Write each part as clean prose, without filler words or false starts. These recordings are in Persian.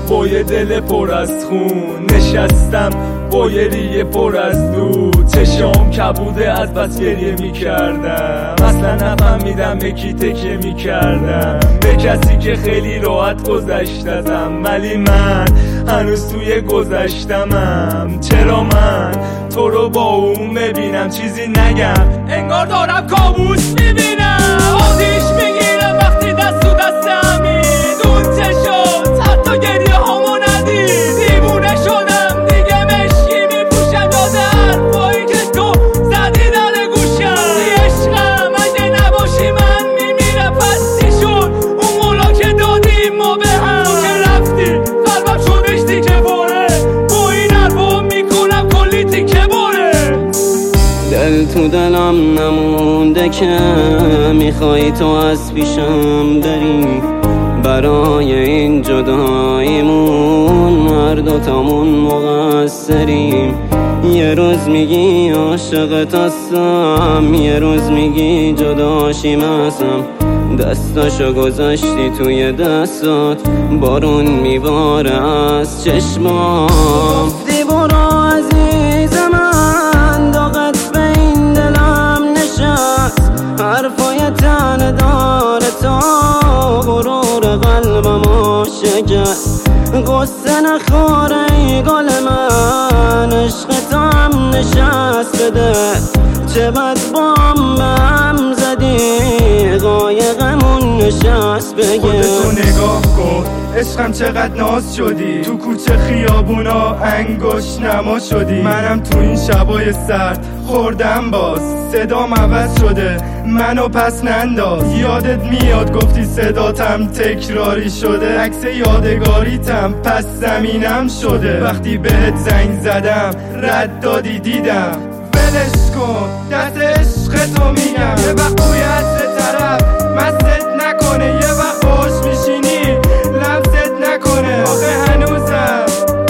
با یه دل پر از خون نشستم، با یه ریه پر از دود، چشام کبوده از بس گریه میکردم. اصلا نفهمیدم به کی تکیه میکردم، به کسی که خیلی راحت گذشت ازم، ولی من هنوز توی گذشتمم. چرا من تو رو با اون ببینم چیزی نگم، انگار دارم کابوس میبینم. آتیش میگیرم وقتی دست تو دستم میدون چشات، حتی گریه همو ندید. دیوونه شدم دیگه، مشکی میپوشم یاد حرفایی که تو زدی در گوشم. عشقم اگه نباشی من میمیرم، پس چی شد اون مولا که دادیم ما به هم؟ تو که رفتی قلبم شدش تیکه باره، با این حرفا میکنم کلی تیکه باره. دل تو دلم نمونده که میخوای تو از پیشم بری، برای این جداییمون هر دوتامون مقصریم. یه روز میگی عاشقت هستم، یه روز میگی جداشیم ازم. دستاشو گذاشتی توی دستات، بارون میباره از چشمام. گفتی برو عزیز من، داغت به این دلم نشست. حرفای تن داره تا غرور قلبمو شکست. قصه نخوره ای گل من، عشق هم نشست بده. چه بد بام به هم زدی، قایقمون نشست بگه. خودتو نگاه کن عشقم چقدر ناز شدی، تو کوچه خیابونا انگوش نما شدی. منم تو این شبای سرد خوردم باز، صدام عوض شده منو پس ننداز. یادت میاد گفتی صداتم تکراری شده، عکس یادگاریتم پس زمینم شده. وقتی بهت زنگ زدم رد دادی دیدم، ولش کن دست عشق تو میگم. یه وقت توی عصر طرف مستت نکنه، یه وقت باش میشینی لمست نکنه. آخه هنوزم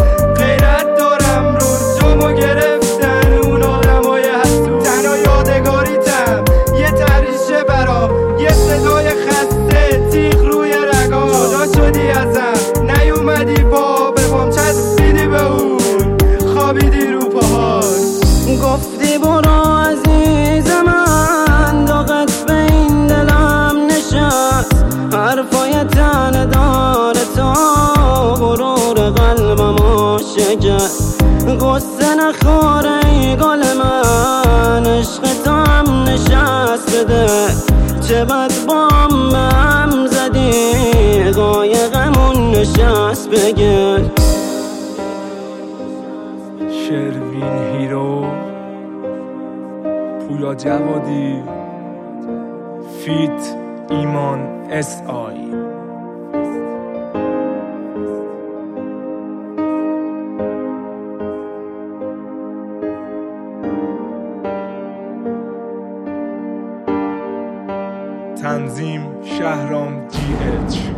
غیرت دارم، رو جامو گرفتن اون آدمای حسود. تنها یادگاریتم یه تریشه برا، یه صدای خسته تیغ روی رگا. جدا شدی ازم نیومدی با ببام، چسبیدی به اون خوابیدی رو پاهاش. گفتی برو عزیز من، داغت به این دلم نشست. حرفای تن داره تا غرور قلبمو شکست. قصه نخوره ای گل من، عشق هم نشست بده. چه بد بام به هم زدی، قایقمون نشست بگل. شروین هیرو، پویا جوادی، فیت ایمان اس آی. تنظیم شهرام GH.